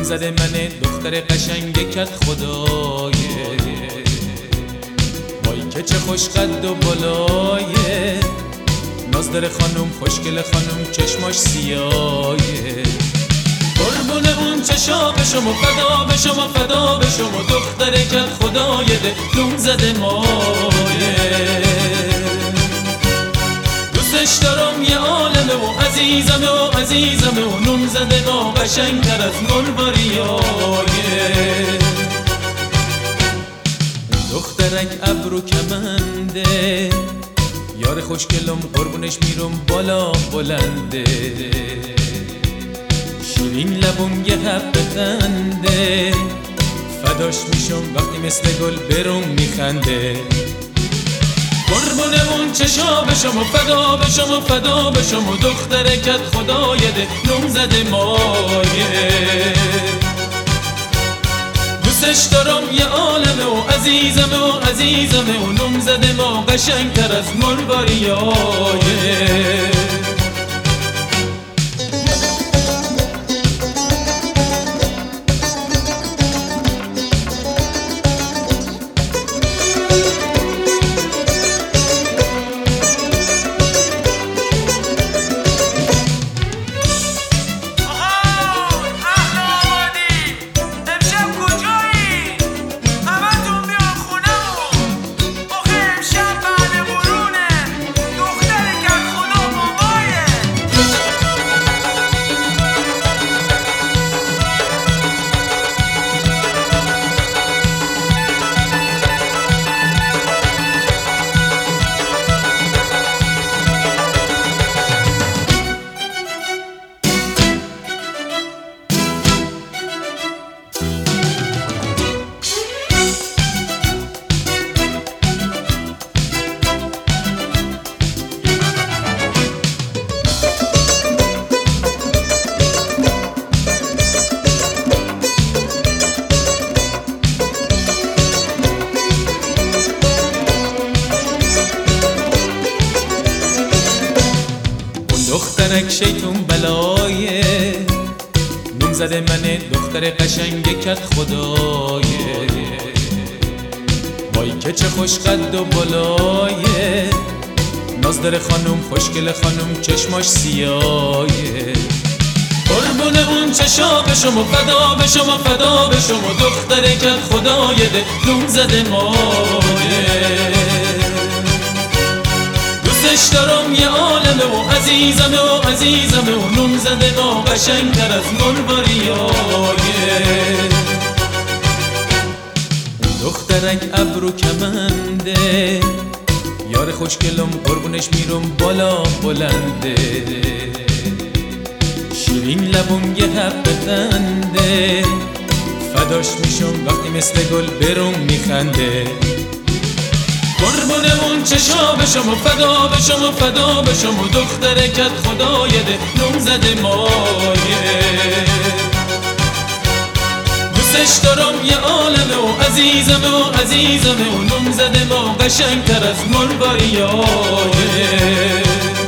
زده منه دختر قشنگ کت خدایه، وای که چه خوش قد و بالایه، ناز داره خانوم خوشگل خانوم چشماش سیاهه. قربون اون چشا به شما فدا، به شما فدا، به شما دختر کت خدایه، دلم زده مایه. دوستش دارم یه عالمه و عزیزمه و عزیزمه و نون زده ما قشنگتر از مروریایه. دخترک ابرو کمنده، یار خوشگلم قربونش میرم بالا بلنده، شیرین لبم یه حبه خنده، فداش میشم وقتی مثل گل برم میخنده. قربون اون چشا به شما فدا، به شما فدا، به شما دختر کت خدایه، دلم زده مایه. دوستش دارم یه عالمه و عزیزمه و عزیزمه و نم زده ما قشنگتر از مروریایه. دخترک شیطون بلایه، نون زده منه دختر قشنگ کت خدایه، وای که چه خوش قد و بالایه، ناز داره خانوم خوشگل خانوم چشماش سیاهه. قربون اون چشا به شما فدا، به شما فدا، به شما دختر کت خدایه، دلم زده مایه. دوستش دارم یه عالمه و عزیزمه و عزیزمه و نون زده ما قشنگتر از مروریایه. دخترک ابرو کمنده، یار خوشگلم قربونش میرم بالا بلنده، شیرین لبم یه حبه خنده، فداش میشم وقتی مثل گل برم میخنده. قربون اون چشا به شما فدا، به شما فدا، به شما دختر کت خدایه، دلم زده مایه. دوستش دارم یه عالمه و عزیزمه و عزیزمه و نم زده ما قشنگتر از مروریایه.